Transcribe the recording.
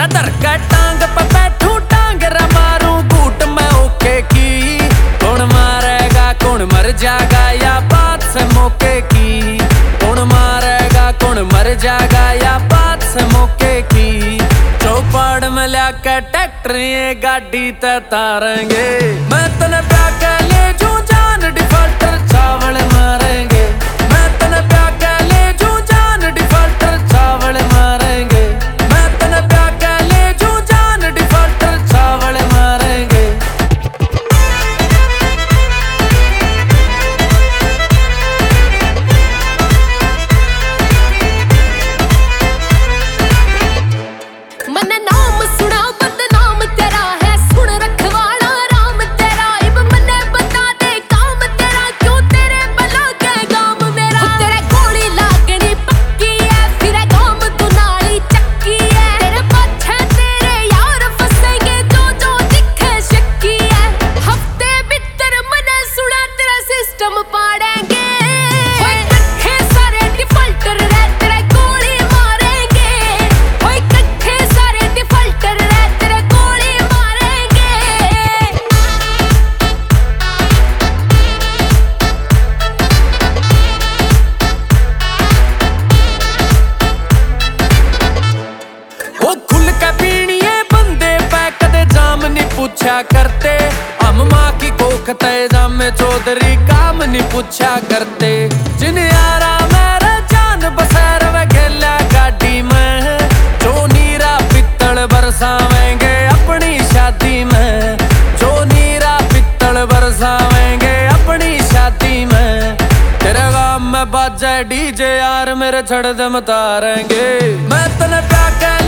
धर के टांग पे बैठू टांग रे मारू घूट में ओके की। कौन मारेगा कौन मर जाएगा या बात से मौके की। कौन मारेगा कौन मर जाएगा या बात से मौके की। चौपाड़ में लाके ट्रैक्टर ये गाड़ी ते तारेंगे। मैं तने प्यार के ले जूं जान डिफॉल्टर चावल मारेंगे। मैं तने प्यार के ले जूं जान डिफॉल्टर चावल मारेंगे। मैं तने प्यार के ले जूं जान डिफॉल्टर चावल मारेंगे। मन नाम सुना बदनाम तेरा है, सुन रखवाला राम तेरा। इब मने बता दे काम तेरा, क्यों तेरे बला के गाम मेरा। तेरे गोली लागनी पक्की है, फिर गाम तू नाली चक्की है। तेरे पाछे तेरे यार फसेंगे, जो जो दिखे शक्की है। हफ्ते भीतर मने सुना तेरा सिस्टम पाड़ेंगे। ओए कट्ठे सारे डिफॉल्टर रे तेरे गोली मारेंगे। ओए कट्ठे सारे डिफॉल्टर रे तेरे गोली मारेंगे। ओ खुल के पीणिए बंदे पे कदे जाम नहीं पूछा करते। हम माँ की कोख ते जाम चौधरी काम नहीं पूछा करते। जिन यारा मेरा जान बसैर वे खेला गाड़ी में। जो नीरा पित्तल बरसावेंगे अपनी शादी में। जो नीरा पित्तल बरसावेंगे अपनी शादी में। तेरे गाँव में बाजे डीजे यार मेरे छड़ दम तारेंगे। मैं तने प्यार के